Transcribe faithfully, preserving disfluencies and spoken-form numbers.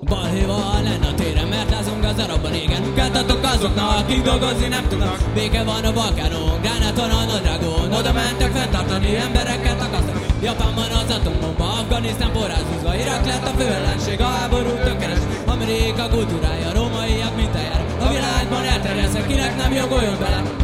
Balhéval lenne a téren, mert lázunk az arabban égen. Keltatok azoknak, akik dolgozni nem tudnak. Béke van a Balkánon, gránáton a nadrágon. Oda mentek fenntartani, embereket akasztak. Japánban az atombomba, Afganisztán porrázúzva. Irak lett a főellenség, a háború tökéletes. Amerika kultúrája, rómaiak mintájára. A világban elterjeszek, kinek nem jogoljon bele.